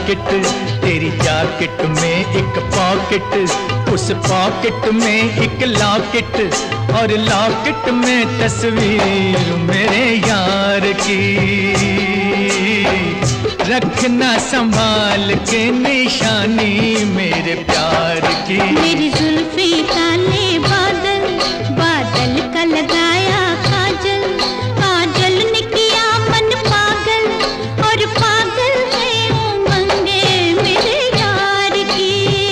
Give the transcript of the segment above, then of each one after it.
Jacket, तेरी jacket में एक पॉकेट, उस पॉकेट में एक लॉकेट, और लॉकेट में तस्वीर मेरे यार की। रखना संभाल के निशानी मेरे प्यार की। मेरी जुल्फी काले बादल, बादल का लगाया काजल, काजल ने किया मन पागल, और पागल है उमंगे मेरे यार की।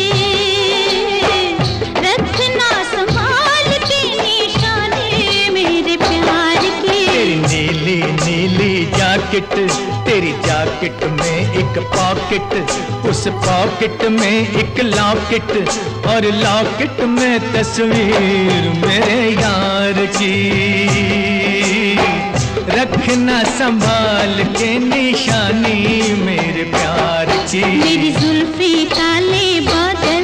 रखना संभाल के निशानी मेरे प्यार की। तेरी नीली नीली जैकेट, तेरी जैकेट में एक पॉकेट, उस पॉकेट में एक लॉकेट, और लॉकेट में तस्वीर मेरे यार की। रखना संभाल के निशानी मेरे प्यार की। मेरी जुल्फी काले बादल।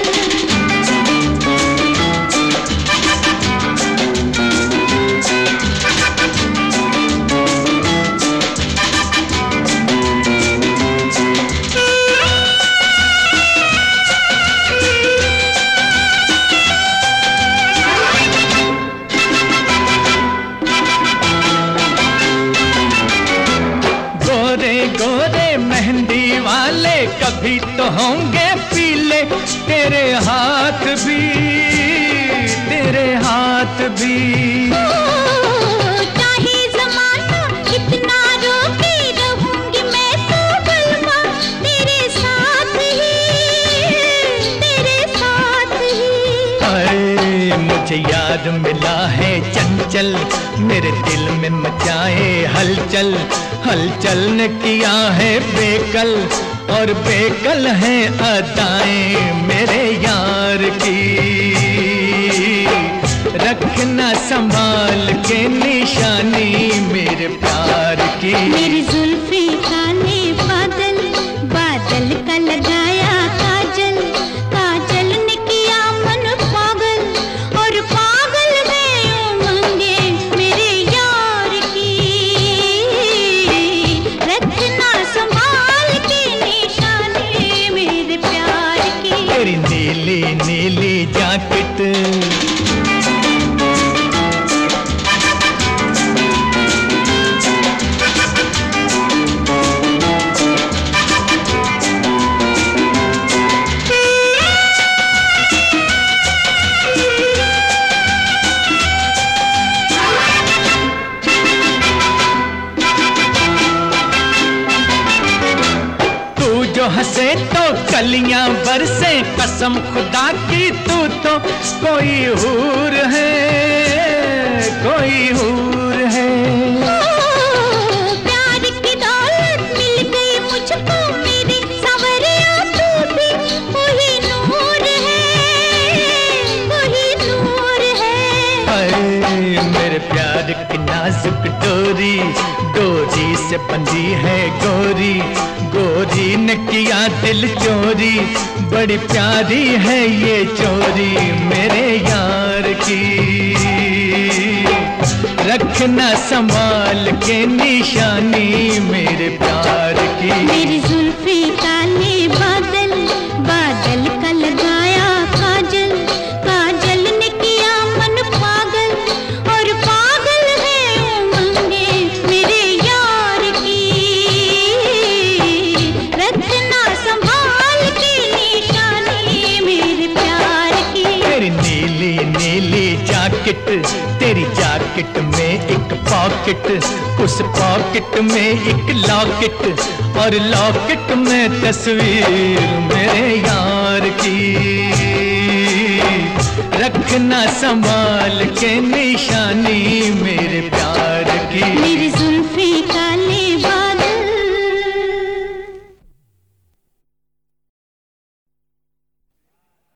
गोरे मेहंदी वाले कभी तो होंगे पीले, तेरे हाथ भी, तेरे हाथ भी। चाहे ज़माना कितना रोके रहूंगी मैं तो बलवा, तेरे साथ ही, तेरे साथ ही। अरे मुझे याद मिला है चंचल, मेरे दिल में मचाए हलचल, हलचल ने किया है बेकल, और बेकल है अदाएं मेरे यार की। रखना संभाल के निशानी मेरे प्यार की। मेरी जुल्फी काले बादल, बादल का लगाया काजल, काजल ने किया मन पागल, और पागल है उमंगे मेरे यार की। रखना संभाल के निशानी मेरे प्यार की। तेरी नीली नीली जैकेट, जो हंसे तो कलियां बरसे, कसम खुदा की तू तो कोई हूर है, कोई हूर है। प्यार की दौलत मिल गई मुझको मेरे सवरिया, तू भी कोई नूर है, कोई नूर है। अरे मेरे प्यार की नाजुक डोरी, डोरी से बंधी है गोरी, गोरी ने किया दिल चोरी, बड़ी प्यारी है ये चोरी मेरे यार की। रखना संभाल के निशानी मेरे प्यार की। मेरी जुल्फी काले बादल, बादल का लगाया काजल, काजल ने किया मन पागल, और पागल है उमंगे मेरे यार की। रखना संभाल के निशानी मेरे प्यार की। तेरी नीली नीली जैकेट, तेरी जैकेट में एक पॉकेट, उस पॉकेट में एक लॉकेट, और लॉकेट में तस्वीर मेरे यार की। रखना संभाल के निशानी मेरे प्यार की।